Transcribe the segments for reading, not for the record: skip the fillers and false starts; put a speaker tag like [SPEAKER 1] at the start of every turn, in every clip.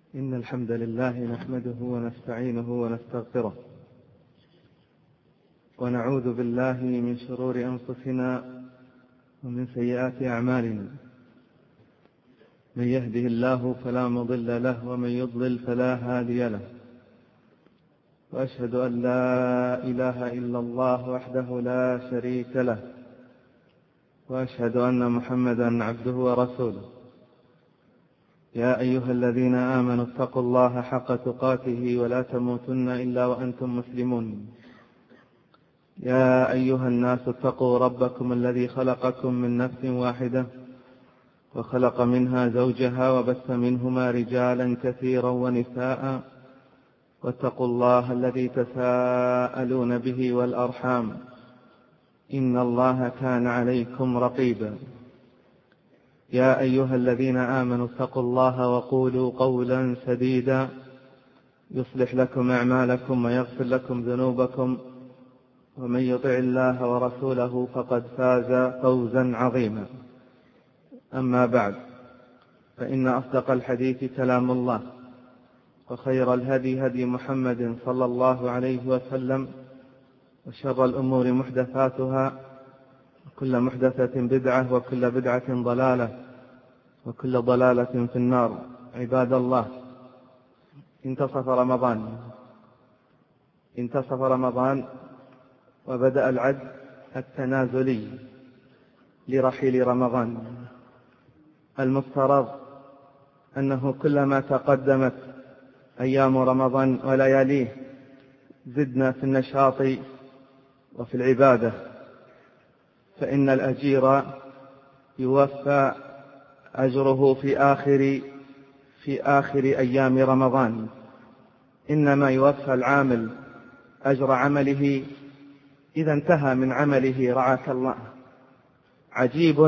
[SPEAKER 1] إن الحمد لله نحمده ونستعينه ونستغفره ونعوذ بالله من شرور أنفسنا ومن سيئات أعمالنا. من يهده الله فلا مضل له ومن يضلل فلا هادي له، وأشهد أن لا إله إلا الله وحده لا شريك له، وأشهد أن محمدا عبده ورسوله. يا أيها الذين آمنوا اتقوا الله حق تقاته ولا تموتن إلا وأنتم مسلمون. يا أيها الناس اتقوا ربكم الذي خلقكم من نفس واحدة وخلق منها زوجها وبث منهما رجالا كثيرا ونساء، واتقوا الله الذي تساءلون به والأرحام، إن الله كان عليكم رقيبا. يا أيها الذين آمنوا اتقوا الله وقولوا قولا سديدا يصلح لكم أعمالكم ويغفر لكم ذنوبكم، ومن يطع الله ورسوله فقد فاز فوزا عظيما. أما بعد، فإن أصدق الحديث كلام الله، وخير الهدي هدي محمد صلى الله عليه وسلم، وشر الأمور محدثاتها، وكل محدثة بدعة، وكل بدعة ضلالة، وكل ضلالة في النار. عباد الله، انتصف رمضان وبدأ العد التنازلي لرحيل رمضان. المفترض أنه كلما تقدمت أيام رمضان ولياليه زدنا في النشاط وفي العبادة، فإن الأجير يوفى أجره في آخر أيام رمضان، إنما يوفى العامل أجر عمله إذا انتهى من عمله رعاك الله. عجيب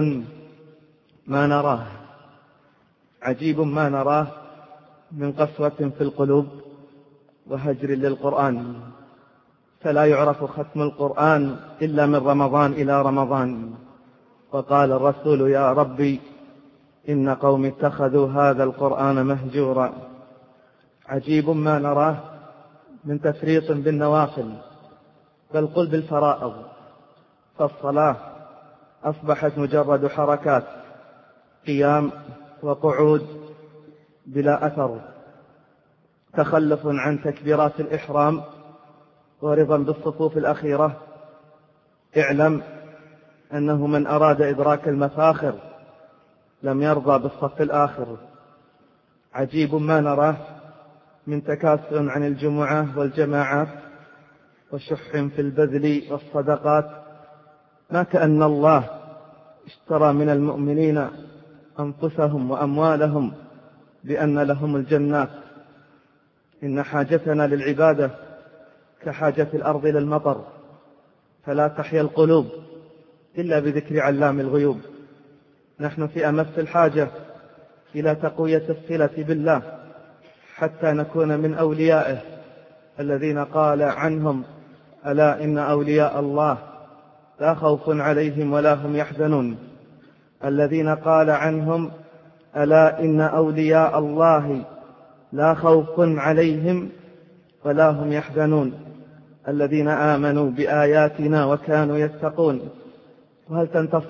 [SPEAKER 1] ما نراه من قسوة في القلوب وهجر للقرآن، فلا يعرف ختم القرآن إلا من رمضان إلى رمضان. وقال الرسول: يا ربي إن قوم اتخذوا هذا القرآن مهجورا. عجيب ما نراه من تفريط بالنوافل، بل قل بالفرائض، فالصلاة أصبحت مجرد حركات، قيام وقعود بلا أثر، تخلف عن تكبيرات الإحرام ورضا بالصفوف الأخيرة. اعلم أنه من أراد إدراك المفاخر لم يرضى بالصف الآخر. عجيب ما نراه من تكاسل عن الجمعة والجماعات وشح في البذل والصدقات، ما كأن الله اشترى من المؤمنين أنفسهم وأموالهم بأن لهم الجنات. إن حاجتنا للعبادة كحاجة الأرض للمطر، فلا تحيا القلوب إلا بذكر علام الغيوب. نحن في أمس الحاجة إلى تقوية الصلة بالله حتى نكون من أوليائه الذين قال عنهم: ألا إن أولياء الله لا خوف عليهم ولا هم يحزنون. الذين قال عنهم: ألا إن أولياء الله لا خوف عليهم ولا هم يحزنون. الذين آمنوا بآياتنا وكانوا يتقون. وهل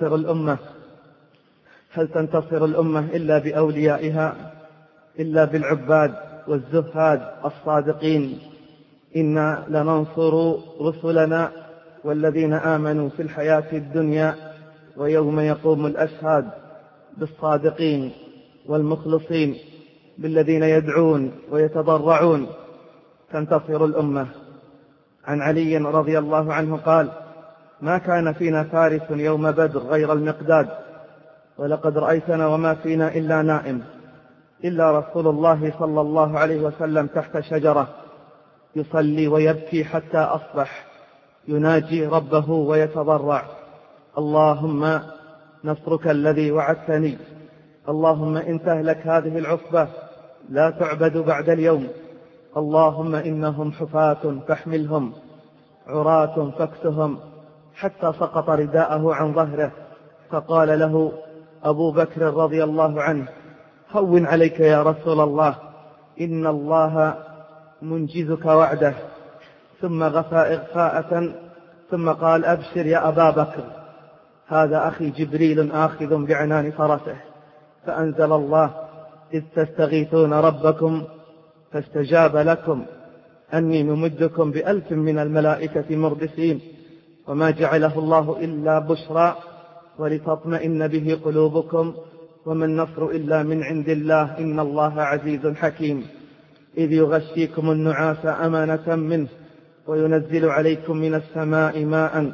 [SPEAKER 1] تنتصر الأمة إلا بأوليائها، إلا بالعباد والزهاد الصادقين؟ إنا لننصر رسلنا والذين آمنوا في الحياة الدنيا ويوم يقوم الأشهاد، بالصادقين والمخلصين، بالذين يدعون ويتضرعون. تنتصر الأمة. عن علي رضي الله عنه قال: ما كان فينا فارس يوم بدر غير المقداد، ولقد رأيتنا وما فينا إلا نائم، إلا رسول الله صلى الله عليه وسلم تحت شجرة يصلي ويبكي حتى أصبح، يناجي ربه ويتضرع: اللهم نصرك الذي وعدتني، اللهم إن تهلك هذه العصبة لا تعبد بعد اليوم، اللهم إنهم حفاة فاحملهم، عراة فاكسهم. حتى سقط رداءه عن ظهره، فقال له أبو بكر رضي الله عنه: هون عليك يا رسول الله، إن الله منجزك وعده، ثم غفى إغفاءة ثم قال: أبشر يا أبا بكر، هذا أخي جبريل آخذ بعنان فرسه. فأنزل الله: إذ تستغيثون ربكم فاستجاب لكم أني ممدكم ب1000 من الملائكة مردفين، وما جعله الله إلا بشرى ولتطمئن به قلوبكم، وما النصر إلا من عند الله، إن الله عزيز حكيم. إذ يغشيكم النعاس أمانة منه وينزل عليكم من السماء ماء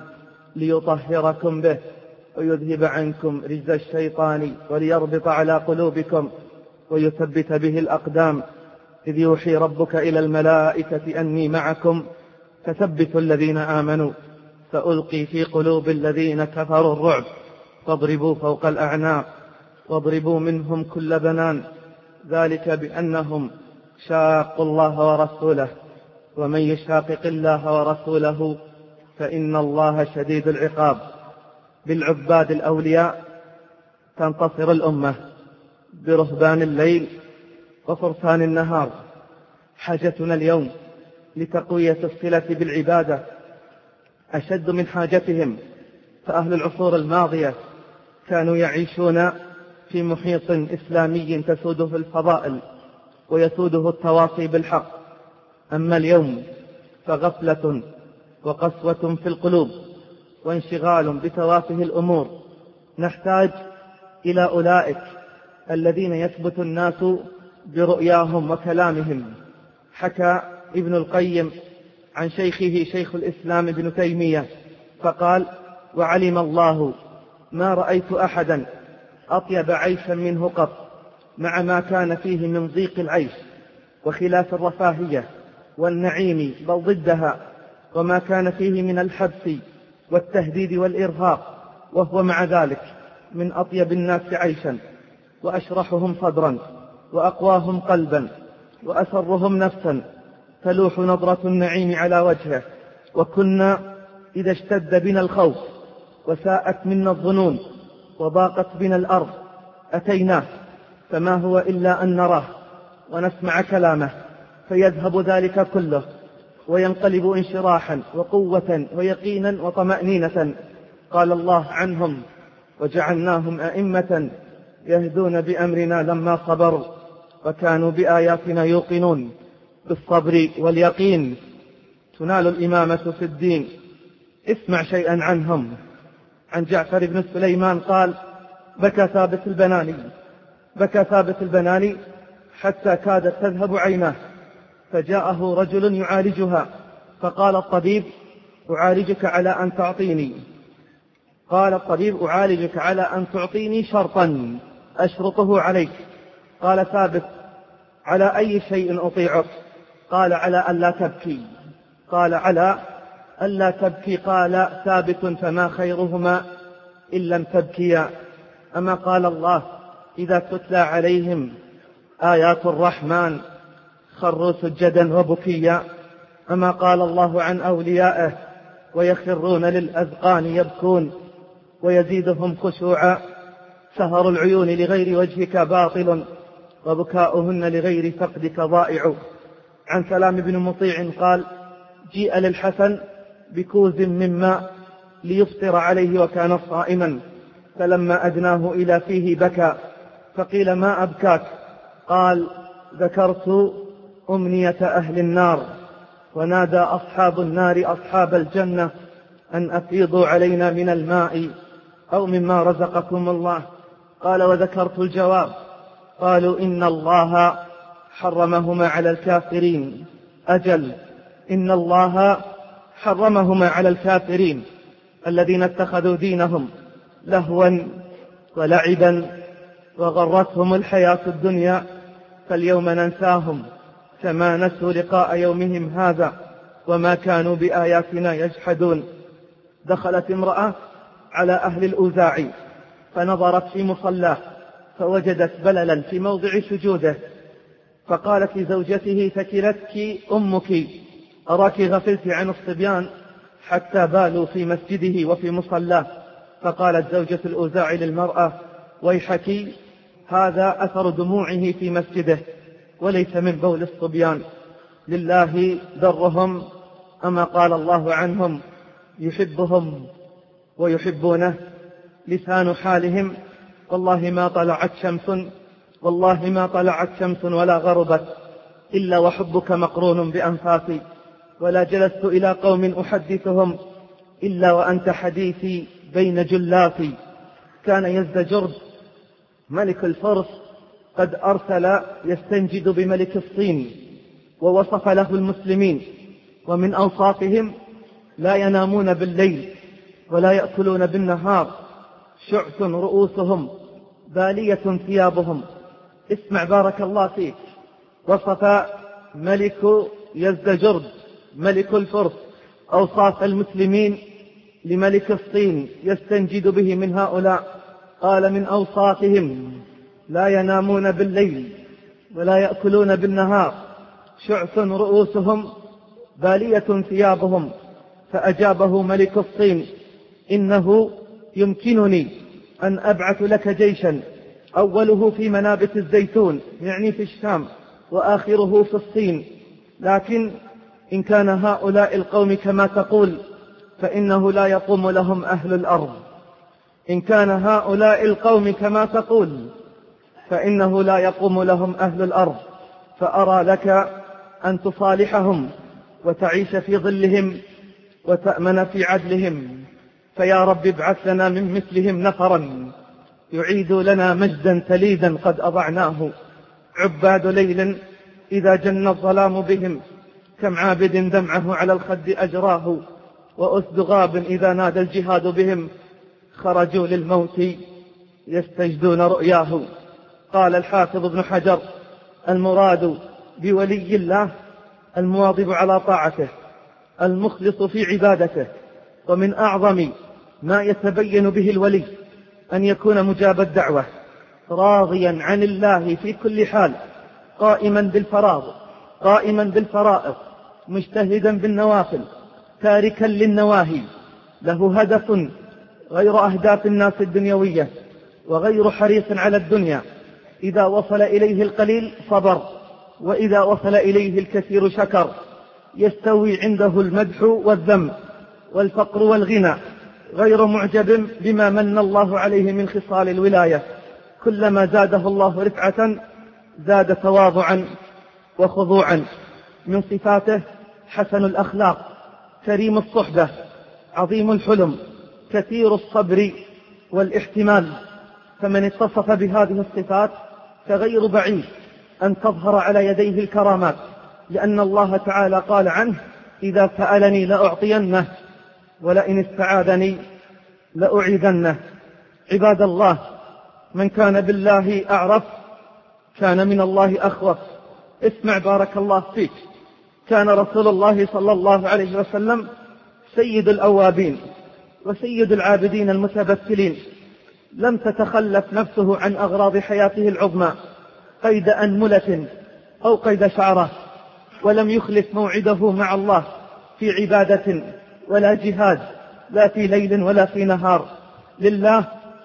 [SPEAKER 1] ليطهركم به ويذهب عنكم رجز الشيطان وليربط على قلوبكم ويثبت به الأقدام. إذ يوحي ربك إلى الملائكة أني معكم فثبتوا الذين آمنوا فألقي في قلوب الذين كفروا الرعب فاضربوا فوق الأعناق واضربوا منهم كل بنان، ذلك بأنهم شاقوا الله ورسوله، ومن يشاقق الله ورسوله فإن الله شديد العقاب. بالعباد الأولياء تنتصر الأمة، برهبان الليل وفرسان النهار. حاجتنا اليوم لتقوية الصلة بالعبادة أشد من حاجتهم، فأهل العصور الماضية كانوا يعيشون في محيط إسلامي تسوده الفضائل ويسوده التواصي بالحق. أما اليوم فغفلة وقسوة في القلوب وانشغال بتوافه الأمور. نحتاج إلى أولئك الذين يثبت الناس برؤياهم وكلامهم. حكى ابن القيم عن شيخه شيخ الإسلام ابن تيمية فقال: وعلم الله ما رأيت أحدا أطيب عيشا منه قط، مع ما كان فيه من ضيق العيش وخلاف الرفاهية والنعيم بل ضدها، وما كان فيه من الحبس والتهديد والإرهاق، وهو مع ذلك من أطيب الناس عيشا وأشرحهم صدرا وأقواهم قلبا وأسرهم نفسا، تلوح نظرة النعيم على وجهه. وكنا إذا اشتد بنا الخوف وساءت منا الظنون وضاقت بنا الأرض أتيناه، فما هو إلا أن نراه ونسمع كلامه فيذهب ذلك كله وينقلب انشراحا وقوة ويقينا وطمأنينة. قال الله عنهم: وجعلناهم أئمة يهدون بأمرنا لما صبروا وكانوا بآياتنا يوقنون. بالصبر واليقين تنال الإمامة في الدين. اسمع شيئا عنهم. عن جعفر بن سليمان قال: بكى ثابت البناني حتى كادت تذهب عيناه، فجاءه رجل يعالجها، فقال الطبيب: أعالجك على أن تعطيني شرطا أشرطه عليك. قال ثابت: على أي شيء أطيعك؟ قال: على ألا تبكي. قال: على ألا تبكي. قال ثابت: فما خيرهما إن لم تبكيا؟ أما قال الله: إذا تتلى عليهم آيات الرحمن خروا سجدا وبكيا؟ أما قال الله عن أوليائه: ويخرون للأذقان يبكون ويزيدهم خشوعا؟ سهر العيون لغير وجهك باطل وبكاؤهن لغير فقدك ضائع. عن سلام بن مطيع قال: جيء للحسن بكوز من ماء ليفطر عليه وكان صائما، فلما أدناه إلى فيه بكى، فقيل: ما أبكاك؟ قال: ذكرت أمنية أهل النار، ونادى أصحاب النار أصحاب الجنة أن أفيضوا علينا من الماء أو مما رزقكم الله. قال: وذكرت الجواب. قالوا: إن الله حرمهما على الكافرين. أجل، إن الله حرمهما على الكافرين الذين اتخذوا دينهم لهوا ولعبا وغرتهم الحياة الدنيا، فاليوم ننساهم كما نسوا لقاء يومهم هذا وما كانوا بآياتنا يجحدون. دخلت امرأة على أهل الأوزاعي فنظرت في مصلاه فوجدت بللا في موضع سجوده، فقالت لزوجته: ثكلتك أمك، أراك غفلت عن الصبيان حتى بالوا في مسجده وفي مصلاه. فقالت زوجة الأوزاعي للمرأة: ويحك، هذا أثر دموعه في مسجده. وليس من بول الصبيان. لله درهم، أما قال الله عنهم يحبهم ويحبونه. لسان حالهم: والله ما طلعت شمس ولا غربت إلا وحبك مقرون بأنفاسي، ولا جلست إلى قوم أحدثهم إلا وأنت حديثي بين جلاتي. كان يزدجرد ملك الفرس قد أرسل يستنجد بملك الصين، ووصف له المسلمين، ومن أوصافهم: لا ينامون بالليل ولا يأكلون بالنهار، شعث رؤوسهم، بالية ثيابهم. اسمع بارك الله فيك، وصف ملك يزدجرد ملك الفرس أوصاف المسلمين لملك الصين يستنجد به من هؤلاء. قال: من أوصافهم: لا ينامون بالليل ولا يأكلون بالنهار، شعث رؤوسهم، بالية ثيابهم. فأجابه ملك الصين: إنه يمكنني أن أبعث لك جيشا أوله في منابت الزيتون، يعني في الشام، وآخره في الصين، لكن إن كان هؤلاء القوم كما تقول فإنه لا يقوم لهم أهل الأرض. إن كان هؤلاء القوم كما تقول فإنه لا يقوم لهم أهل الأرض، فأرى لك أن تصالحهم وتعيش في ظلهم وتأمن في عدلهم. فيا رب ابعث لنا من مثلهم نفرا يعيدوا لنا مجدا تليدا قد أضعناه. عباد ليل إذا جن الظلام بهم، كم عابد دمعه على الخد أجراه. وأسد غاب إذا نادى الجهاد بهم، خرجوا للموت يستجدون رؤياه. قال الحافظ ابن حجر: المراد بولي الله المواظب على طاعته، المخلص في عبادته. ومن أعظم ما يتبين به الولي أن يكون مجاب الدعوة، راضيا عن الله في كل حال، قائما بالفرائض، مجتهدا بالنوافل، تاركا للنواهي، له هدف غير أهداف الناس الدنيوية، وغير حريص على الدنيا. إذا وصل إليه القليل صبر، وإذا وصل إليه الكثير شكر. يستوي عنده المدح والذم والفقر والغنى، غير معجب بما من الله عليه من خصال الولاية. كلما زاده الله رفعة زاد تواضعا وخضوعا. من صفاته حسن الأخلاق، كريم الصحبة، عظيم الحلم، كثير الصبر والاحتمال. فمن اتصف بهذه الصفات فغير بعيد أن تظهر على يديه الكرامات، لأن الله تعالى قال عنه: إذا سألني لأعطينه ولئن استعاذني لأعيذنه. عباد الله، من كان بالله أعرف كان من الله أخوف. اسمع بارك الله فيك، كان رسول الله صلى الله عليه وسلم سيد الأوابين وسيد العابدين المتبتلين. لم تتخلف نفسه عن أغراض حياته العظمى قيد أنملة أو قيد شعرة، ولم يخلف موعده مع الله في عبادة ولا جهاد، لا في ليل ولا في نهار. لله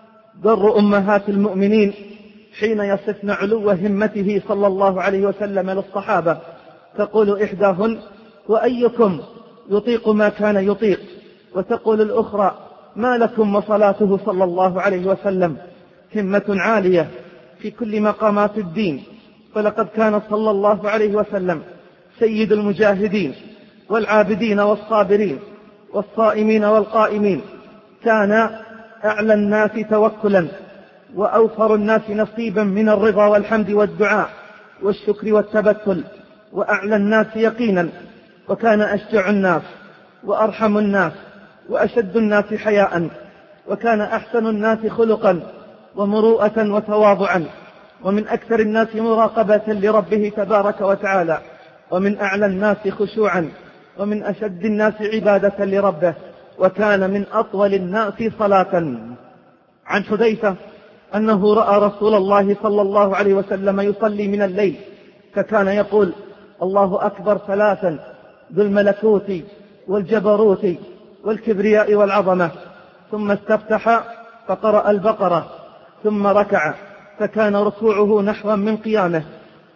[SPEAKER 1] در أمهات المؤمنين حين يصفن علو همته صلى الله عليه وسلم للصحابة، تقول إحداهن: وأيكم يطيق ما كان يطيق؟ وتقول الأخرى: ما لكم وصلاته صلى الله عليه وسلم؟ همة عالية في كل مقامات الدين. فلقد كان صلى الله عليه وسلم سيد المجاهدين والعابدين والصابرين والصائمين والقائمين. كان أعلى الناس توكلا، وأوفر الناس نصيبا من الرضا والحمد والدعاء والشكر والتبتل، وأعلى الناس يقينا. وكان أشجع الناس وأرحم الناس وأشد الناس حياء، وكان أحسن الناس خلقا ومروءة وتواضعا، ومن أكثر الناس مراقبة لربه تبارك وتعالى، ومن أعلى الناس خشوعا، ومن أشد الناس عبادة لربه، وكان من أطول الناس صلاة. عن حذيفة أنه رأى رسول الله صلى الله عليه وسلم يصلي من الليل، فكان يقول: الله أكبر ثلاثا، ذو الملكوت والجبروت والكبرياء والعظمة. ثم استفتح فقرأ البقرة، ثم ركع، فكان ركوعه نحوا من قيامه،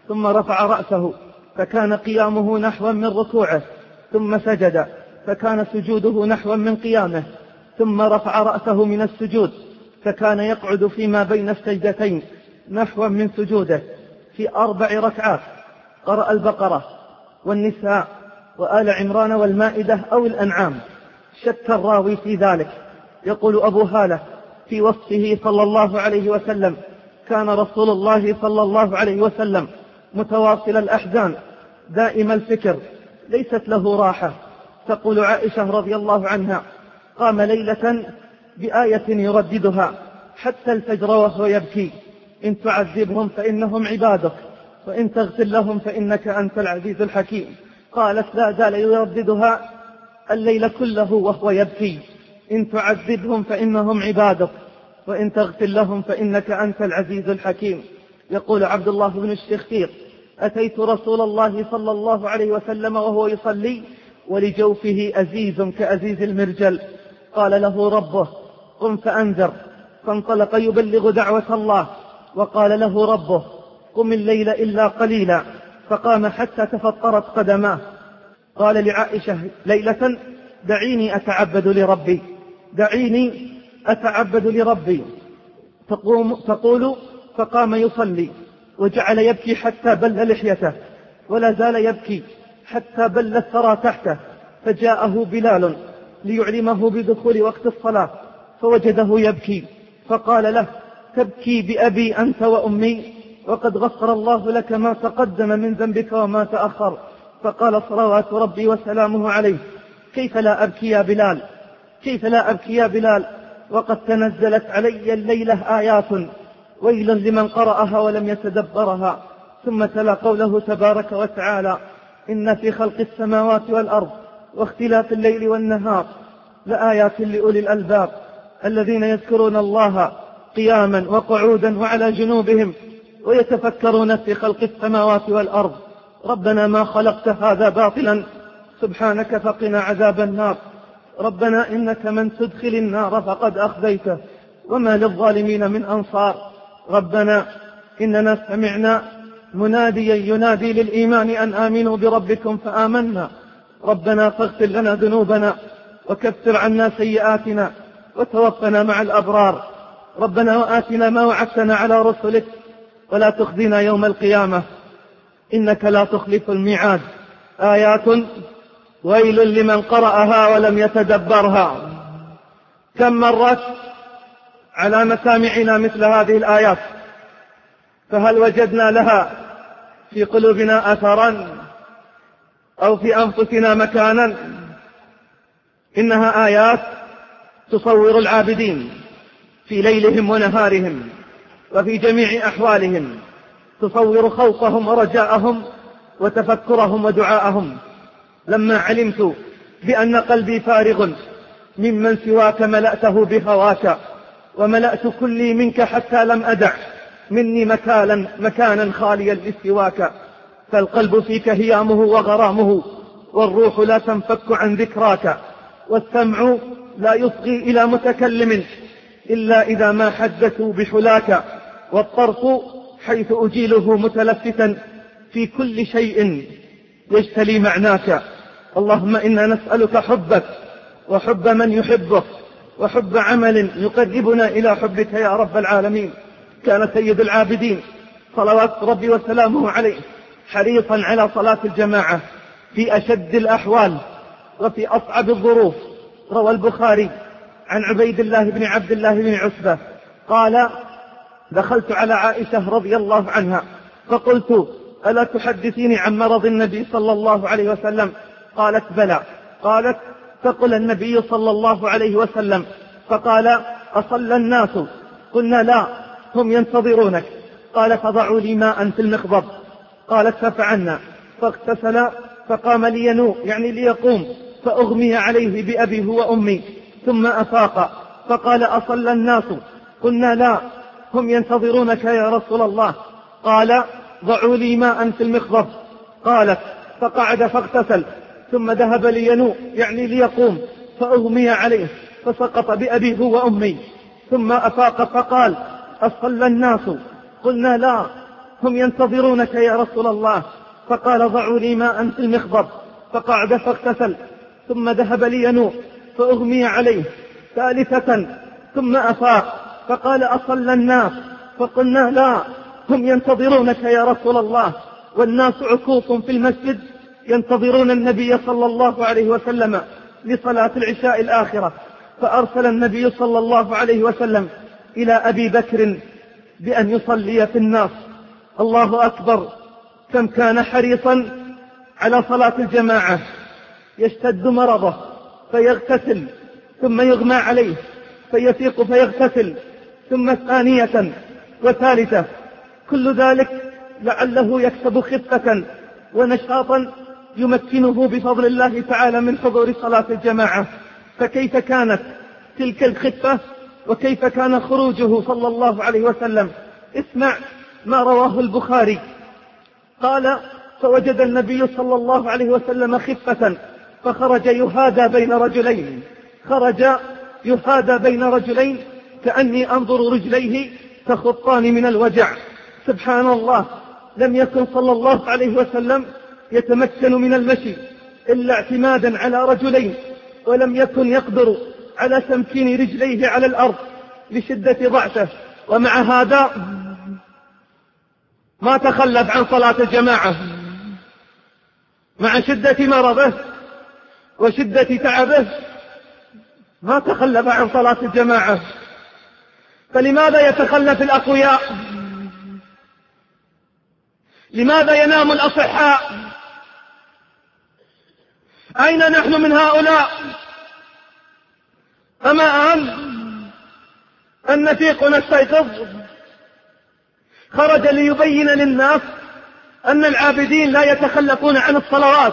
[SPEAKER 2] ثم رفع رأسه فكان قيامه نحوا من ركوعه، ثم سجد فكان سجوده نحوا من قيامه، ثم رفع رأسه من السجود فكان يقعد فيما بين السجدتين نحوا من سجوده. في 4 ركعات قرأ البقرة والنساء وآل عمران والمائدة أو الأنعام. شك الراوي في ذلك. يقول أبو هالة في وصفه صلى الله عليه وسلم: كان رسول الله صلى الله عليه وسلم متواصل الأحزان دائم الفكر ليست له راحة. تقول عائشة رضي الله عنها: قام ليلة بآية يرددها حتى الفجر وهو يبكي: إن تعذبهم فإنهم عبادك وإن تغفر لهم فإنك أنت العزيز الحكيم. قالت: لا زال يرددها الليل كله وهو يبكي: إن تعذبهم فإنهم عبادك وإن تغفر لهم فإنك أنت العزيز الحكيم. يقول عبد الله بن الشخير: أتيت رسول الله صلى الله عليه وسلم وهو يصلي ولجوفه أزيز كأزيز المرجل. قال له ربه: قم فأنذر. فانطلق يبلغ دعوة الله. وقال له ربه: قم الليل إلا قليلا. فقام حتى تفطرت قدماه. قال لعائشة ليلة: دعيني أتعبد لربي، دعيني أتعبد لربي. تقول: فقام يصلي وجعل يبكي حتى بل لحيته، ولا زال يبكي حتى بل الثرى تحته. فجاءه بلال ليعلمه بدخول وقت الصلاة فوجده يبكي، فقال له: تبكي بأبي أنت وأمي وقد غفر الله لك ما تقدم من ذنبك وما تأخر. فقال صلوات ربي وسلامه عليه: كيف لا أبكي يا بلال، كيف لا أبكي يا بلال، وقد تنزلت علي الليلة آيات ويل لمن قرأها ولم يتدبرها. ثم تلا قوله تبارك وتعالى: إن في خلق السماوات والأرض واختلاف الليل والنهار لآيات لأولي الألباب الذين يذكرون الله قياما وقعودا وعلى جنوبهم ويتفكرون في خلق السماوات والأرض ربنا ما خلقت هذا باطلا سبحانك فقنا عذاب النار. ربنا إنك من تدخل النار فقد أخزيته وما للظالمين من أنصار. ربنا إننا سمعنا مناديا ينادي للإيمان أن آمنوا بربكم فآمنا. ربنا فاغفر لنا ذنوبنا وكفر عنا سيئاتنا وتوفنا مع الأبرار. ربنا وآتنا ما وعدتنا على رسلك ولا تخزنا يوم القيامة إنك لا تخلف الميعاد. آيات ويل لمن قرأها ولم يتدبرها. كم مرت على مسامعنا مثل هذه الآيات، فهل وجدنا لها في قلوبنا أثرا أو في أنفسنا مكانا؟ إنها آيات تصور العابدين في ليلهم ونهارهم وفي جميع أحوالهم، تصور خوفهم ورجاءهم وتفكرهم ودعاءهم. لما علمت بأن قلبي فارغ ممن سواك ملأته بهواك وملأت كلي منك حتى لم أدع مني مكانا خاليا لسواك. فالقلب فيك هيامه وغرامه والروح لا تنفك عن ذكراك والسمع لا يصغي إلى متكلم إلا إذا ما حدثوا بحلاك والطرف حيث أجيله متلفتا في كل شيء يجتلي معناك. اللهم إنا نسألك حبك وحب من يحبك وحب عمل يقربنا إلى حبك يا رب العالمين. كان سيد العابدين صلوات ربي وسلامه عليه حريصا على صلاة الجماعة في أشد الأحوال وفي أصعب الظروف. روى البخاري عن عبيد الله بن عبد الله بن عتبة قال: دخلت على عائشة رضي الله عنها فقلت: ألا تحدثيني عن مرض النبي صلى الله عليه وسلم؟ قالت: بلى. قالت: فقل النبي صلى الله عليه وسلم. فقال: أصلى الناس؟ قلنا: لا، هم ينتظرونك. قال: فضعوا لي ماء في المخضب. قالت: ففعلنا. فاغتسل فقام لينوء يعني ليقوم فأغمي عليه بأبيه وأمي ثم أفاق. فقال: أصلى الناس؟ قلنا: لا، هم ينتظرونك يا رسول الله. قال: ضعوا لي ماء في المخضب. قالت: فقعد فاغتسل ثم ذهب لينوء يعني ليقوم فأغمي عليه فسقط بأبيه وأمي ثم أفاق. فقال: أصلى الناس؟ قلنا: لا، هم ينتظرونك يا رسول الله. فقال ضعوا لي ماء في المخضب، فقعد فاغتسل، ثم ذهب لينوء فأغمي عليه. ثالثة ثم أفاق فقال أصلى الناس؟ فقلنا لا، هم ينتظرونك يا رسول الله، والناس عكوف في المسجد ينتظرون النبي صلى الله عليه وسلم لصلاة العشاء الآخرة. فأرسل النبي صلى الله عليه وسلم إلى أبي بكر بأن يصلي في الناس. الله أكبر، كم كان حريصا على صلاة الجماعة. يشتد مرضه فيغتسل ثم يغمى عليه فيفيق فيغتسل، ثم ثانية وثالثة، كل ذلك لعله يكسب خفة ونشاطا يمكنه بفضل الله تعالى من حضور صلاة الجماعة. فكيف كانت تلك الخفة وكيف كان خروجه صلى الله عليه وسلم؟ اسمع ما رواه البخاري. قال فوجد النبي صلى الله عليه وسلم خفة فخرج يهادى بين رجلين كأني أنظر رجليه تخطان من الوجع. سبحان الله، لم يكن صلى الله عليه وسلم يتمكن من المشي إلا اعتمادا على رجلين، ولم يكن يقدر على تمكين رجليه على الأرض لشدة ضعفه، ومع هذا ما تخلف عن صلاة الجماعة مع شدة مرضه وشدة تعبه، ما تخلف عن صلاة الجماعة. فلماذا يتخلف الأقوياء؟ لماذا ينام الأصحاء؟ أين نحن من هؤلاء؟ أما أن نفيق ونستيقظ؟ خرج ليبين للناس أن العابدين لا يتخلفون عن الصلوات،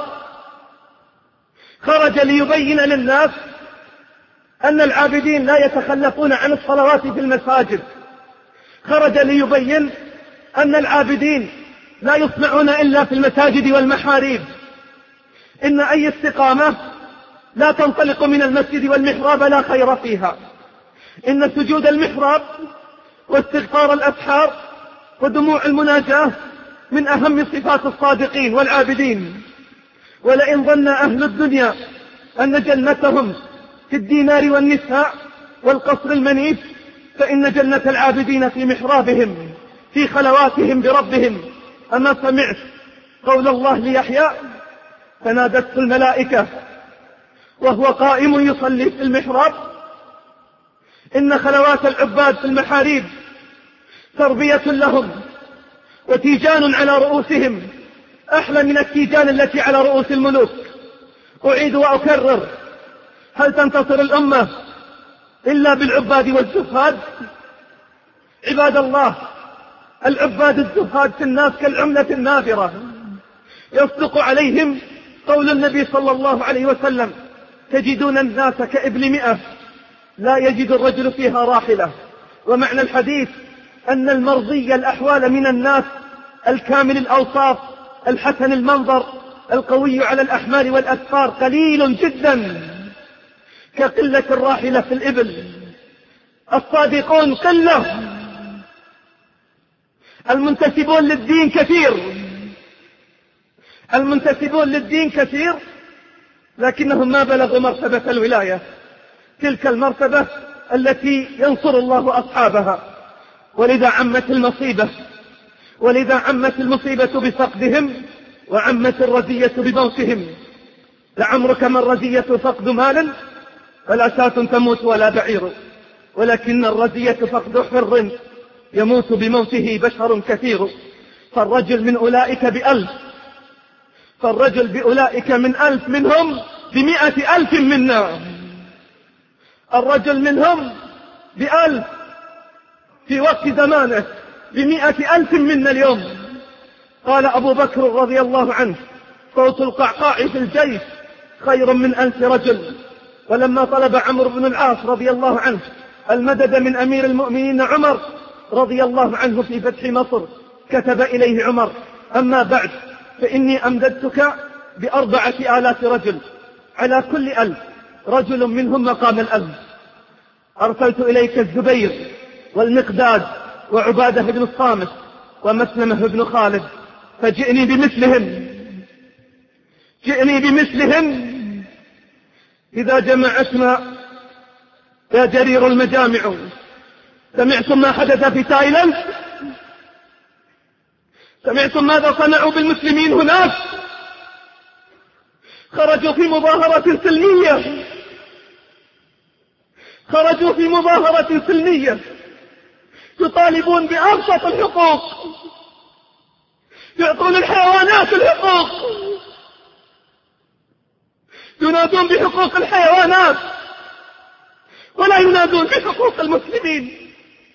[SPEAKER 2] خرج ليبين للناس أن العابدين لا يتخلفون عن الصلوات في المساجد، خرج ليبين أن العابدين لا يصنعون إلا في المساجد والمحاريب، إن أي استقامة لا تنطلق من المسجد والمحراب لا خير فيها، إن سجود المحراب واستغفار الأسحار ودموع المناجاة من أهم صفات الصادقين والعابدين. ولئن ظن أهل الدنيا أن جنتهم في الدينار والنساء والقصر المنيف، فإن جنة العابدين في محرابهم في خلواتهم بربهم. أما سمعت قول الله ليحيى فنادته الملائكة وهو قائم يصلي في المحراب؟ إن خلوات العباد في المحاريب تربية لهم وتيجان على رؤوسهم أحلى من التيجان التي على رؤوس الملوك. أعيد وأكرر، هل تنتصر الأمة إلا بالعباد والزهاد؟ عباد الله، العباد الزهاد في الناس كالعملة النافرة، يصدق عليهم قول النبي صلى الله عليه وسلم تجدون الناس كإبل 100 لا يجد الرجل فيها راحلة. ومعنى الحديث أن المرضي الأحوال من الناس الكامل الأوصاف الحسن المنظر القوي على الأحمال والأسفار قليل جدا كقلة الراحلة في الإبل. الصادقون قلة، المنتسبون للدين كثير، لكنهم ما بلغوا مرتبة الولاية، تلك المرتبة التي ينصر الله أصحابها. ولذا عمت المصيبة بفقدهم، وعمت الرزية بموتهم. لعمرك ما الرزية فقد مال فلا شاة تموت ولا بعير، ولكن الرزية فقد حر يموت بموته بشر كثير. فالرجل من أولئك من 1000 منهم ب100,000 منا. الرجل منهم ب1000 في وقت زمانه، ب100,000 منا اليوم. قال أبو بكر رضي الله عنه صوت القعقاع في الجيش خير من 1000 رجل. ولما طلب عمرو بن العاص رضي الله عنه المدد من أمير المؤمنين عمر رضي الله عنه في فتح مصر، كتب إليه عمر أما بعد فإني أمددتك ب4,000 رجل، على كل 1000 رجل منهم مقام 1000. أرسلت إليك الزبير والمقداد وعبادة بن الصامت، ومسلمة بن خالد، فجئني بمثلهم، جئني بمثلهم. إذا جمعتنا يا جرير المجامع، سمعتم ما حدث في تايلاند؟ سمعتم ماذا صنعوا بالمسلمين هناك؟ خرجوا في مظاهرة سلمية، خرجوا في مظاهرة سلمية يطالبون بأبسط الحقوق، يعطون الحيوانات الحقوق، ينادون بحقوق الحيوانات ولا ينادون بحقوق المسلمين.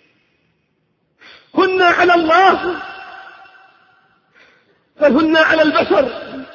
[SPEAKER 2] هن على الله بل هن على البشر.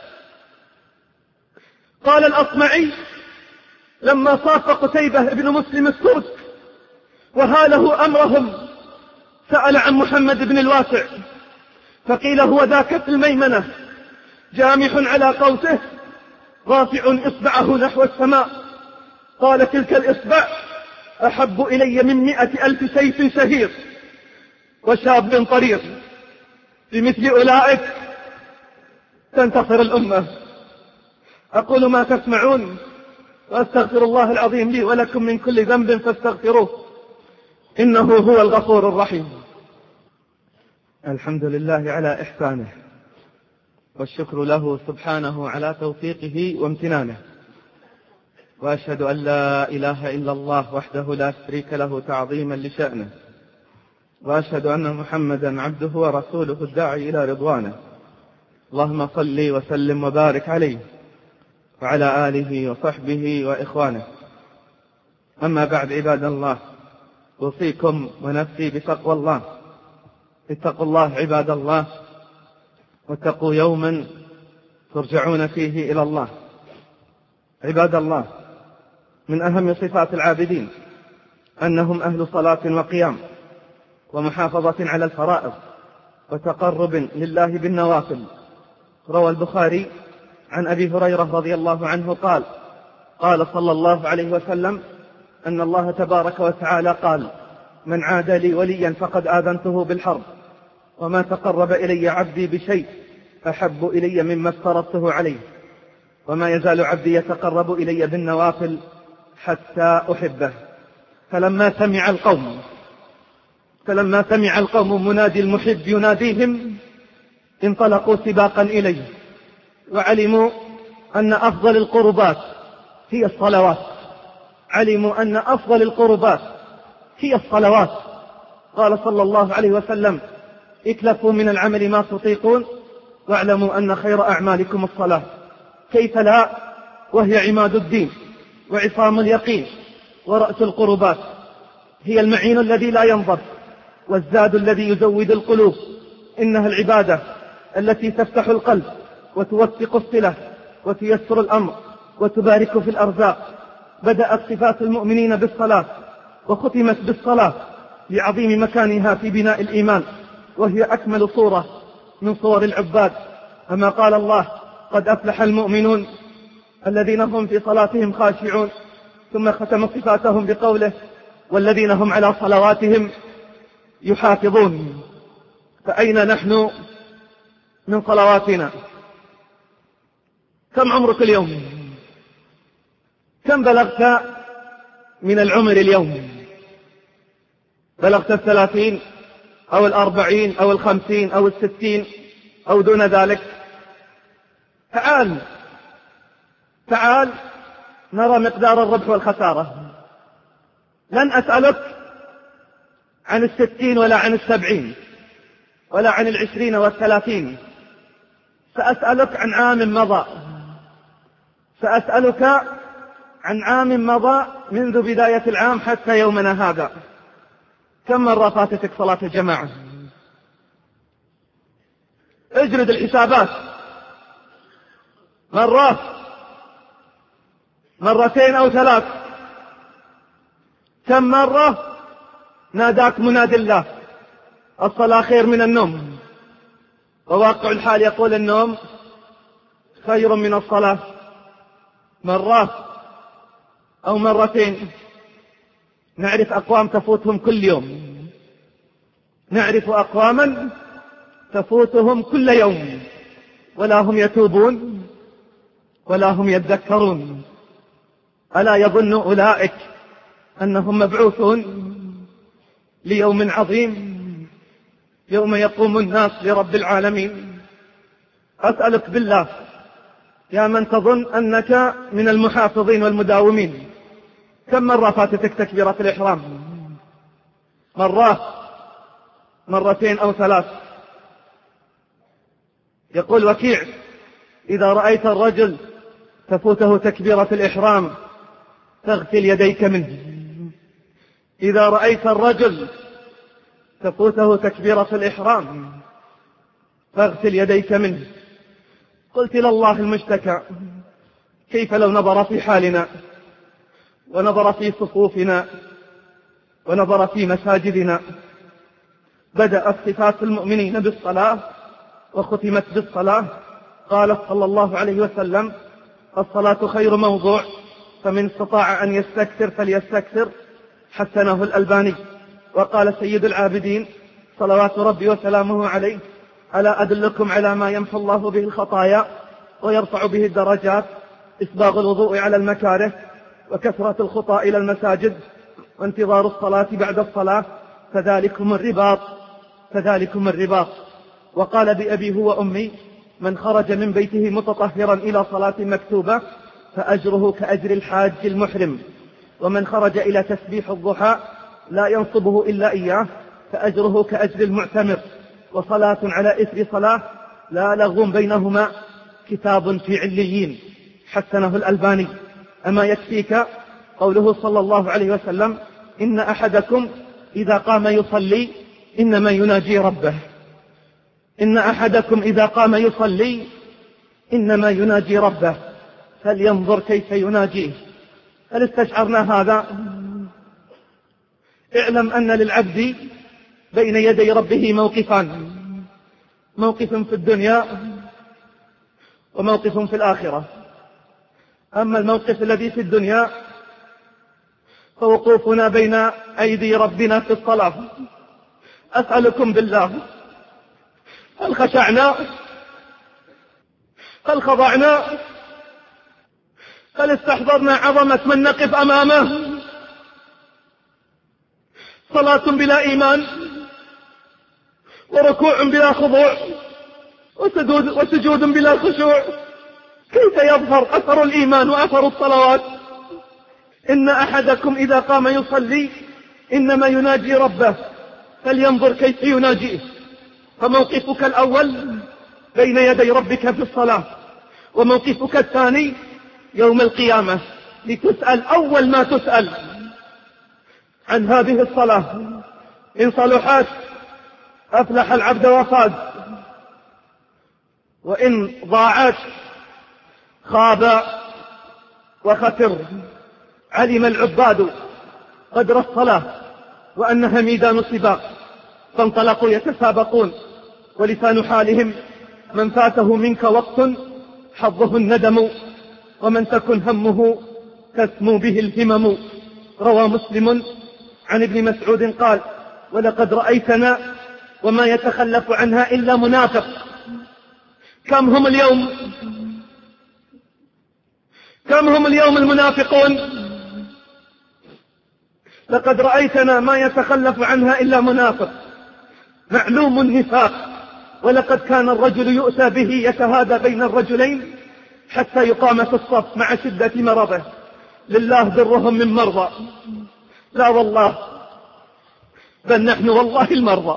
[SPEAKER 2] قال الأصمعي لما صاف قتيبة بن مسلم الترك وهاله أمرهم، سأل عن محمد بن الواسع فقيل هو ذاك في الميمنة جامح على قوسه رافع إصبعه نحو السماء. قال تلك الإصبع أحب إلي من 100,000 سيف شهير وشاب طريق. بمثل أولئك تنتصر الأمة. أقول ما تسمعون وأستغفر الله العظيم لي ولكم من كل ذنب فاستغفروه إنه هو الغفور الرحيم. الحمد لله على إحسانه، والشكر له سبحانه على توفيقه وامتنانه، وأشهد أن لا إله إلا الله وحده لا شريك له تعظيما لشأنه، وأشهد أن محمدا عبده ورسوله الداعي إلى رضوانه. اللهم صل وسلم وبارك عليه وعلى آله وصحبه وإخوانه. أما بعد، عباد الله، أوصيكم ونفسي بتقوى الله. اتقوا الله عباد الله، واتقوا يوما ترجعون فيه إلى الله. عباد الله، من أهم صفات العابدين أنهم أهل صلاة وقيام ومحافظة على الفرائض وتقرب لله بالنوافل. روى البخاري عن أبي هريرة رضي الله عنه قال: قال صلى الله عليه وسلم أن الله تبارك وتعالى قال: من عاد لي وليا فقد آذنته بالحرب، وما تقرب إلي عبدي بشيء أحب إلي مما افترضته عليه، وما يزال عبدي يتقرب إلي بالنوافل حتى أحبه. فلما سمع القوم منادي المحب يناديهم انطلقوا سباقا إليه، وعلموا أن أفضل القربات هي الصلوات. علموا أن أفضل القربات هي الصلوات. قال صلى الله عليه وسلم: اكلفوا من العمل ما تطيقون، واعلموا أن خير أعمالكم الصلاة. كيف لا، وهي عماد الدين وعصام اليقين ورأس القربات. هي المعين الذي لا ينضب والزاد الذي يزود القلوب. إنها العبادة التي تفتح القلب وتوثق الصلة وتيسر الأمر وتبارك في الأرزاق. بدأت صفات المؤمنين بالصلاة وختمت بالصلاة لعظيم مكانها في بناء الإيمان، وهي أكمل صورة من صور العباد. أما قال الله: قد أفلح المؤمنون الذين هم في صلاتهم خاشعون. ثم ختم صفاتهم بقوله: والذين هم على صلواتهم يحافظون. فأين نحن من صلواتنا؟ كم عمرك اليوم؟ كم بلغت من العمر اليوم؟ بلغت 30 أو 40 أو 50 أو 60 أو دون ذلك؟ تعال نرى مقدار الربح والخسارة. لن أسألك عن 60 ولا عن 70 ولا عن 20 و30. سأسألك عن عام مضى. سأسألك عن عام مضى منذ بداية العام حتى يومنا هذا. كم مرة فاتتك صلاة الجماعة؟ اجرد الحسابات. مرات، مرتين أو 3. كم مرة ناداك منادي الله: الصلاة خير من النوم؟ وواقع الحال يقول النوم خير من الصلاة. مرة أو مرتين. نعرف أقوام تفوتهم كل يوم. نعرف أقواما تفوتهم كل يوم ولا هم يتوبون ولا هم يذكرون. ألا يظن أولئك أنهم مبعوثون ليوم عظيم يوم يقوم الناس لرب العالمين؟ أسألك بالله يا من تظن أنك من المحافظين والمداومين، كم مرة فاتتك تكبيرة الإحرام؟ مرتين أو ثلاث. يقول وكيع: إذا رأيت الرجل تفوته تكبيرة الإحرام فاغسل يديك منه. إذا رأيت الرجل تفوته تكبيرة الإحرام فاغسل يديك منه. قلت لله المشتكى، كيف لو نظر في حالنا ونظر في صفوفنا ونظر في مساجدنا؟ بدأت صفات المؤمنين بالصلاة وختمت بالصلاة. قال صلى الله عليه وسلم: الصلاة خير موضوع، فمن استطاع أن يستكثر فليستكثر، حسنه الألباني. وقال سيد العابدين صلوات ربي وسلامه عليه: ألا أدلكم على ما يمحو الله به الخطايا ويرفع به الدرجات؟ إسباغ الوضوء على المكاره، وكثرة الخطى إلى المساجد، وانتظار الصلاة بعد الصلاة، فذلكم الرباط. وقال بأبي هو أمي: من خرج من بيته متطهرا إلى صلاة مكتوبة فأجره كأجر الحاج المحرم، ومن خرج إلى تسبيح الضحى لا ينصبه إلا إياه فأجره كأجر المعتمر، وصلاة على إثر صلاة لا لغو بينهما، كتاب في عليين، حسنه الألباني. أما يكفيك قوله صلى الله عليه وسلم: إن أحدكم إذا قام يصلي إنما يناجي ربه. إن أحدكم إذا قام يصلي إنما يناجي ربه، فلينظر كيف يناجيه. هل استشعرنا هذا؟ اعلم أن للعبد بين يدي ربه موقفان: موقف في الدنيا وموقف في الآخرة. أما الموقف الذي في الدنيا فوقوفنا بين أيدي ربنا في الصلاة. أسألكم بالله، هل خشعنا؟ هل خضعنا؟ هل استحضرنا عظمة من نقف أمامه؟ صلاة بلا إيمان، وركوع بلا خضوع، وسجود بلا خشوع، كيف يظهر أثر الإيمان وأثر الصلوات؟ إن أحدكم إذا قام يصلي إنما يناجي ربه، فلينظر كيف يناجيه. فموقفك الأول بين يدي ربك في الصلاة، وموقفك الثاني يوم القيامة، لتسأل أول ما تسأل عن هذه الصلاة. إن صلحت أفلح العبد وفاز، وإن ضاعت خاب وخسر. علم العباد قدر الصلاة وأنها ميدان سباق، فانطلقوا يتسابقون، ولسان حالهم: من فاته منك وقت حظه الندم، ومن تكن همه تسمو به الهمم. روى مسلم عن ابن مسعود قال: ولقد رأيتنا وما يتخلف عنها إلا منافق. كم هم اليوم المنافقون؟ لقد رأيتنا ما يتخلف عنها إلا منافق، معلوم النفاق. ولقد كان الرجل يؤتى به يتهادى بين الرجلين حتى يقام في الصف مع شدة مرضه. لله درهم من مرضى. لا والله، بل نحن والله المرضى،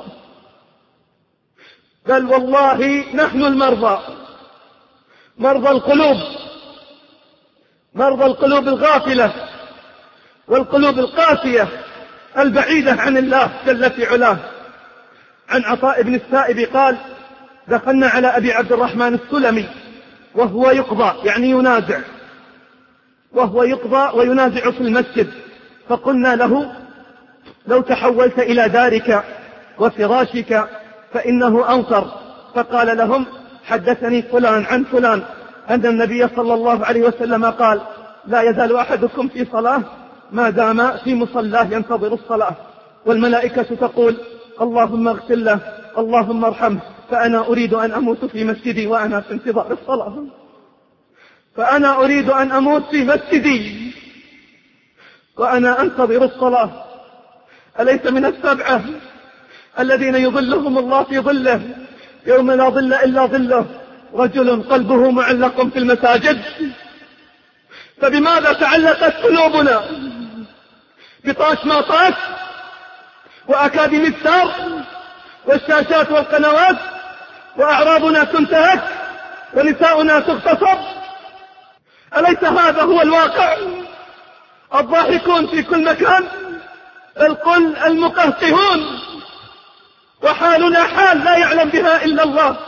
[SPEAKER 2] بل والله نحن المرضى، مرضى القلوب، مرضى القلوب الغافلة والقلوب القاسية البعيدة عن الله جل في علاه. عن عطاء بن السائب قال: دخلنا على أبي عبد الرحمن السلمي وهو يقضى، يعني ينازع، وهو يقضى وينازع في المسجد، فقلنا له: لو تحولت إلى دارك وفراشك فإنه أنصر. فقال لهم: حدثني فلان عن فلان أن النبي صلى الله عليه وسلم قال: لا يزال أحدكم في صلاة ما دام في مصلاه ينتظر الصلاة، والملائكة تقول: اللهم اغفر له، اللهم ارحمه، فأنا أريد أن أموت في مسجدي وأنا في انتظار الصلاة، فأنا أريد أن أموت في مسجدي وأنا أنتظر الصلاة. أليس من السبعة الذين يظلهم الله في ظله يوم لا ظل إلا ظله رجل قلبه معلق في المساجد؟ فبماذا تعلقت قلوبنا؟ بطاش ما طاش وأكاديم السار والشاشات والقنوات، وأعراضنا تنتهك ونساؤنا تغتصب. أليس هذا هو الواقع؟ الضاحكون في كل مكان، القل المقهقهون، وحالنا حال لا يعلم بها إلا الله.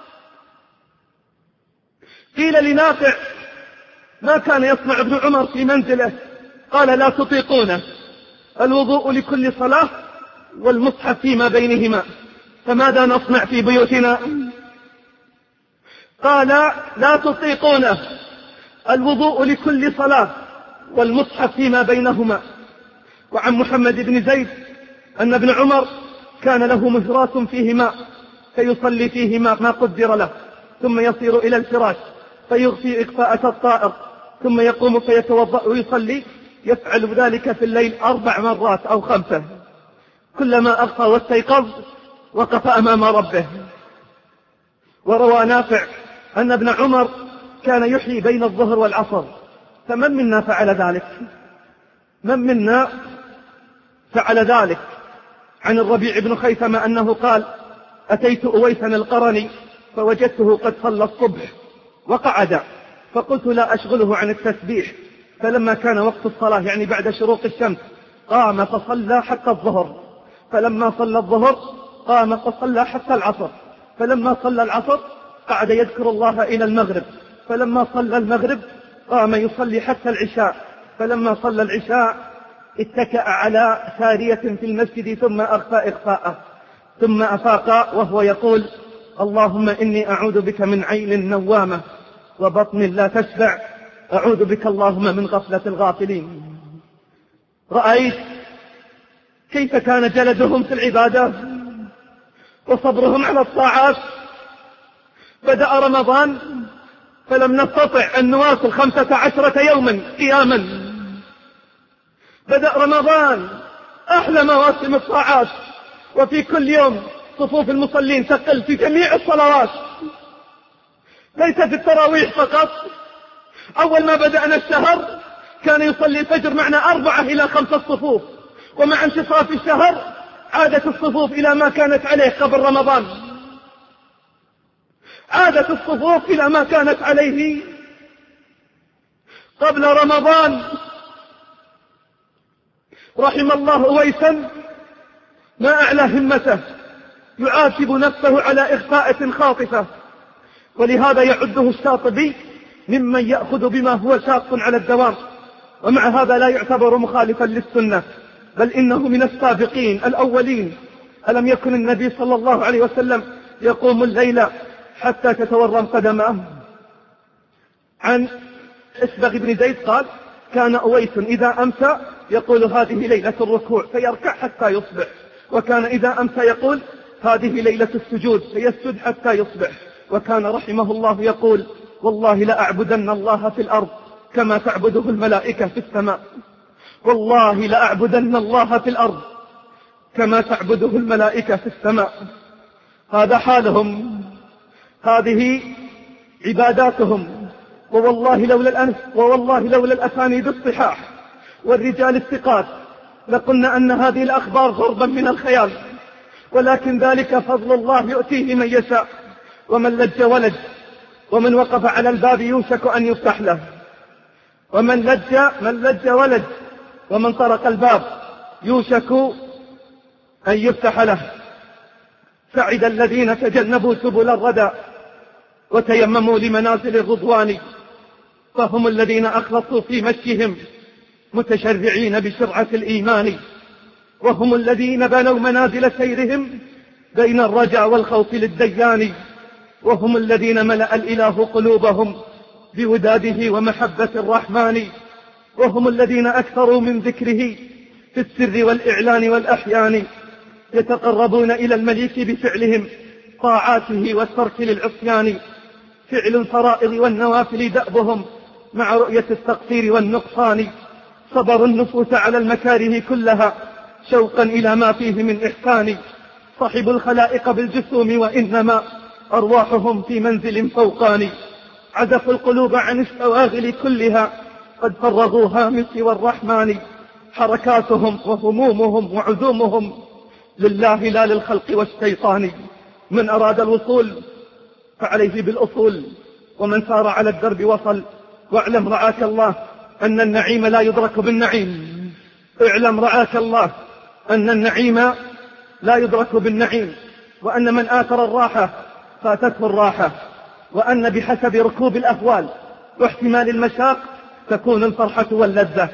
[SPEAKER 2] قيل لنافع ما كان يصنع ابن عمر في منزله؟ قال لا تطيقونه، الوضوء لكل صلاة والمصحف فيما بينهما، فماذا نصنع في بيوتنا؟ قال لا تطيقونه، الوضوء لكل صلاة والمصحف فيما بينهما. وعن محمد بن زيد أن ابن عمر كان له مهراس فيه ماء فيصلي فيه ما قدر له، ثم يصير إلى الفراش فيغفي إغفاءة الطائر، ثم يقوم فيتوضأ ويصلي. يفعل ذلك في الليل 4 مرات أو 5، كلما أغفى واستيقظ وقف أمام ربه. وروى نافع أن ابن عمر كان يحيي بين الظهر والعصر، فمن منا فعل ذلك؟ من منا فعل ذلك؟ عن الربيع بن خيثمة أنه قال أتيت أويسا القرني فوجدته قد صلى الصبح وقعد، فقلت لا أشغله عن التسبيح، فلما كان وقت الصلاة يعني بعد شروق الشمس قام فصلى حتى الظهر، فلما صلى الظهر قام فصلى حتى العصر، فلما صلى العصر قعد يذكر الله إلى المغرب، فلما صلى المغرب قام يصلي حتى العشاء، فلما صلى العشاء اتكأ على سارية في المسجد ثم أغفى إغفاءه، ثم أفاق وهو يقول اللهم إني أعوذ بك من عين نوامة وبطن لا تشبع، أعوذ بك اللهم من غفلة الغافلين. رأيت كيف كان جلدهم في العبادة وصبرهم على الطاعات. بدأ رمضان فلم نستطع أن نواصل 15 يوما قياما. بدأ رمضان أحلى مواسم الطاعات، وفي كل يوم صفوف المصلين تقل في جميع الصلوات، ليس في التراويح فقط. أول ما بدأنا الشهر كان يصلي الفجر معنا 4 إلى 5 صفوف، ومع انتصاف الشهر عادت الصفوف إلى ما كانت عليه قبل رمضان، عادت الصفوف إلى ما كانت عليه قبل رمضان. رحم الله أويسا ما أعلى همته، يعاتب نفسه على إخفاءة خاطفة، ولهذا يعده الشاطبي ممن يأخذ بما هو شاق على الدوام، ومع هذا لا يعتبر مخالفا للسنة، بل إنه من السابقين الأولين. ألم يكن النبي صلى الله عليه وسلم يقوم الليل حتى تتورم قدماه؟ عن إسبغ بن زيد قال كان أويس إذا أمسى يقول هذه ليلة الركوع فيركع حتى يصبح، وكان إذا أمسى يقول هذه ليلة السجود فيسجد حتى يصبح، وكان رحمه الله يقول والله لأعبدن الله في الأرض كما تعبده الملائكة في السماء، والله لأعبدن الله في الأرض كما تعبده الملائكة في السماء. هذا حالهم، هذه عباداتهم. ووالله لولا الأسانيد الصحاح والرجال الثقات لقلنا أن هذه الأخبار غربا من الخيال، ولكن ذلك فضل الله يؤتيه من يشاء. ومن لج ولج، ومن وقف على الباب يوشك أن يفتح له، ومن لج ولج، ومن طرق الباب يوشك أن يفتح له. سعد الذين تجنبوا سبل الردى وتيمموا لمنازل الرضوان، فهم الذين أخلصوا في مشيهم متشرعين بشرعة الإيمان، وهم الذين بنوا منازل سيرهم بين الرجاء والخوف للديان، وهم الذين ملأ الإله قلوبهم بوداده ومحبة الرحمن، وهم الذين أكثروا من ذكره في السر والإعلان والأحيان، يتقربون إلى المليك بفعلهم طاعاته والترك للعصيان، فعل الفرائض والنوافل دأبهم مع رؤية التقصير والنقصان، صبر النفوس على المكاره كلها شوقا إلى ما فيه من إحسان، صحب الخلائق بالجسوم وإنما أرواحهم في منزل فوقاني، عزفوا القلوب عن الشواغل كلها قد فرغوها من سوى الرحمن، حركاتهم وهمومهم وعزومهم لله لا للخلق والشيطان، من أراد الوصول فعليه بالأصول، ومن سار على الدرب وصل، واعلم رعاك الله أن النعيم لا يدرك بالنعيم، اعلم رعاك الله أن النعيم لا يدرك بالنعيم، وأن من آثر الراحة فاتته الراحة، وأن بحسب ركوب الأهوال واحتمال المشاق تكون الفرحة واللذة.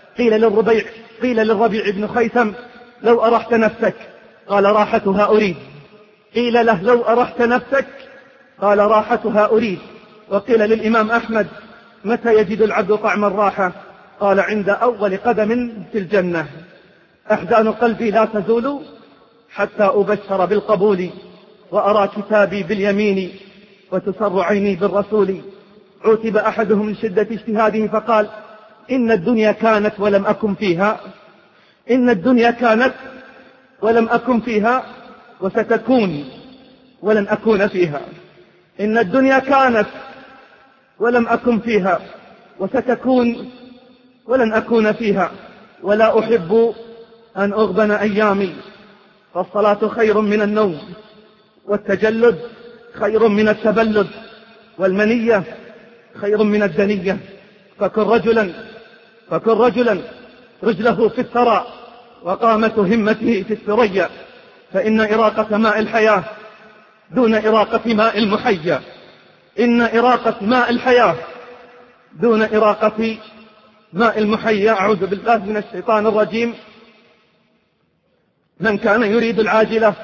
[SPEAKER 2] قيل للربيع بن خيثم لو أرحت نفسك قال راحتها أريد، قيل له لو أرحت نفسك قال راحتها أريد. وقيل للإمام أحمد متى يجد العبد طعم الراحة قال عند أول قدم في الجنة. أحزان قلبي لا تزول حتى أبشر بالقبول، وأرى كتابي باليمين وتسر عيني بالرسول. عوتب أحدهم من شدة اجتهاده فقال إن الدنيا كانت ولم أكن فيها، إن الدنيا كانت ولم أكن فيها وستكون ولن أكون فيها، إن الدنيا كانت ولم أكن فيها وستكون ولن أكون فيها، ولا أحب أن أغبن أيامي، فالصلاة خير من النوم، والتجلد خير من التبلد، والمنية خير من الدنية. فكن رجلا رجله في الثرى وقامة همته في الثريا، فإن إراقة ماء الحياة دون إراقة ماء المحيا، إن إراقة ماء الحياة دون إراقة ماء المحيا. أعوذ بالله من الشيطان الرجيم. من كان يريد العاجلة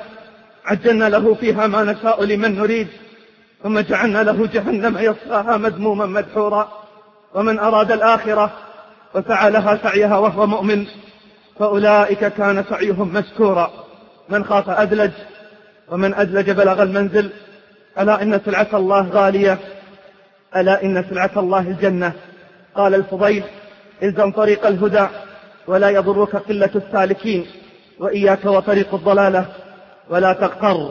[SPEAKER 2] عجلنا له فيها ما نشاء لمن نريد، ثم جعلنا له جهنم يصلاها مذموما مدحورا. ومن أراد الآخرة وسعى لها سعيها وهو مؤمن فأولئك كان سعيهم مشكورا. من خاف أدلج، ومن أدلج بلغ المنزل. ألا إن سلعة الله غالية، ألا إن سلعة الله الجنة. قال الفضيل إلزم طريق الهدى ولا يضرك قلة السالكين، وإياك وطريق الضلالة ولا تغتر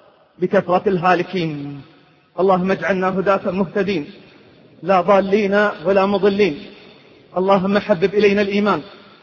[SPEAKER 2] بكثرة الهالكين. اللهم اجعلنا هداة مهتدين لا ضالين ولا مضلين. اللهم حبب إلينا الإيمان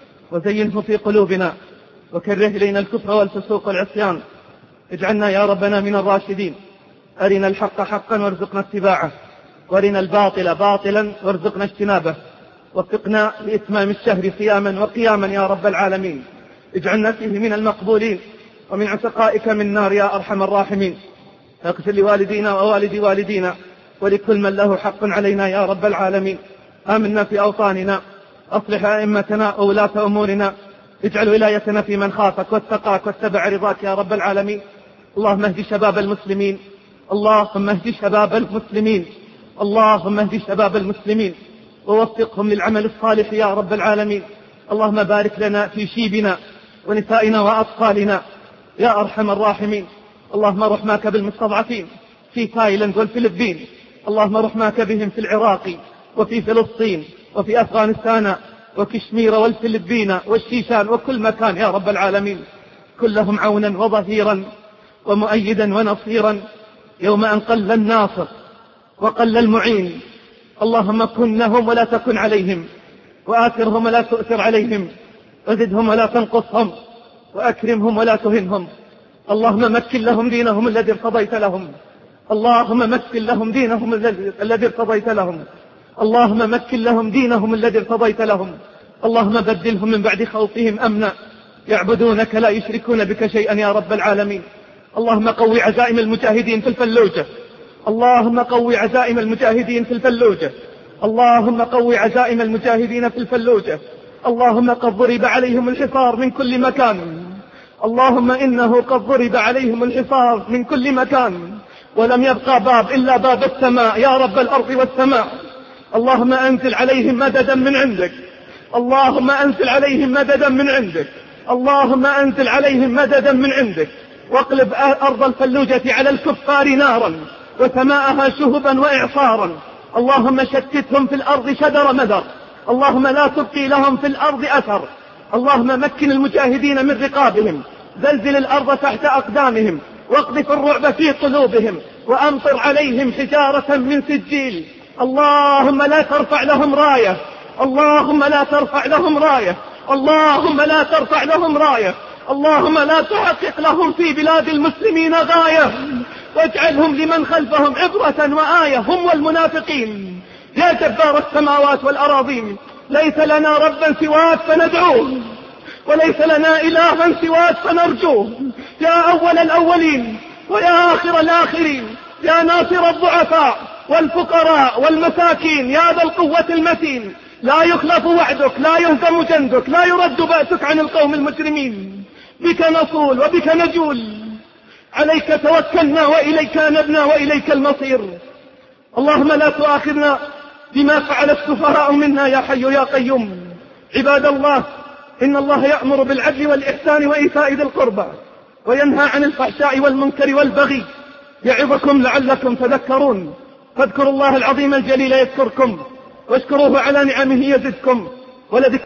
[SPEAKER 2] وزينه في قلوبنا، وكره إلينا الكفر والفسوق والعصيان. اجعلنا يا ربنا من الراشدين. أرنا الحق حقا وارزقنا اتباعه، وارنا الباطل باطلا وارزقنا اجتنابه. وفقنا لإتمام الشهر صياما وقياما يا رب العالمين. اجعلنا فيه من المقبولين ومن عتقائك من نار يا أرحم الراحمين. اغفر لوالدينا ووالد والدينا ولكل من له حق علينا يا رب العالمين. آمنا في أوطاننا، أصلح أئمتنا وولاة أمورنا، اجعل ولايتنا في من خافك واتقاك واتبع رضاك يا رب العالمين. اللهم اهد شباب المسلمين، اللهم اهد شباب المسلمين، اللهم اهد شباب المسلمين ووفقهم للعمل الصالح يا رب العالمين. اللهم بارك لنا في شيبنا ونسائنا وأطفالنا يا أرحم الراحمين. اللهم رحماك بالمستضعفين في تايلاند والفلبين، اللهم رحماك بهم في العراق وفي فلسطين وفي أفغانستان وكشمير والفلبين والشيشان وكل مكان يا رب العالمين. كلهم عونا وظهيرا ومؤيدا ونصيرا يوم أن قل الناصر وقل المعين. اللهم كن لهم ولا تكن عليهم، وآثرهم ولا تؤثر عليهم، وزدهم ولا تنقصهم، وأكرمهم ولا تهنهم. اللهم مكن لهم دينهم الذي ارتضيت لهم، اللهم مكن لهم دينهم الذي ارتضيت لهم، اللهم مكن لهم دينهم الذي ارتضيت لهم. اللهم بدلهم من بعد خوفهم أمنا يعبدونك لا يشركون بك شيئا يا رب العالمين. اللهم قوي عزائم المجاهدين في الفلوجة، اللهم قوي عزائم المجاهدين في الفلوجة، اللهم قوي عزائم المجاهدين في الفلوجة. اللهم قد ضرب عليهم الحصار من كل مكان، اللهم إنه قد ضرب عليهم الحصار من كل مكان، ولم يبقى باب إلا باب السماء يا رب الأرض والسماء. اللهم أنزل عليهم مددا من عندك، اللهم أنزل عليهم مددا من عندك، اللهم أنزل عليهم مددا من عندك. واقلب أرض الفلوجة على الكفار نارا وسماءها شهبا وإعصارا. اللهم شتتهم في الأرض شدر مدر، اللهم لا تبقي لهم في الأرض أثر. اللهم مكن المجاهدين من رقابهم، زلزل الأرض تحت أقدامهم، واقذف الرعب في قلوبهم، وأمطر عليهم حجارة من سجيل. اللهم لا ترفع لهم راية، اللهم لا ترفع لهم راية، اللهم لا ترفع لهم راية، اللهم لا تحقق لهم في بلاد المسلمين غاية، واجعلهم لمن خلفهم عبرة وآية هم والمنافقين. يا جبار السماوات والأراضين، ليس لنا ربا سواك فندعوه، وليس لنا إلها سواك فنرجوه. يا أول الأولين ويا آخر الآخرين، يا ناصر الضعفاء والفقراء والمساكين، يا ذا القوة المتين، لا يخلف وعدك، لا يهزم جندك، لا يرد بأسك عن القوم المجرمين. بك نصول وبك نجول، عليك توكلنا وإليك نبنا وإليك المصير. اللهم لا تؤاخذنا بما فعل السفهاء منا يا حي يا قيوم. عباد الله، إن الله يأمر بالعدل والإحسان وإيتاء ذي القربى وينهى عن الفحشاء والمنكر والبغي، يعظكم لعلكم تذكرون. فاذكروا الله العظيم الجليل يذكركم، واشكروه على نعمه يزدكم، ولذكر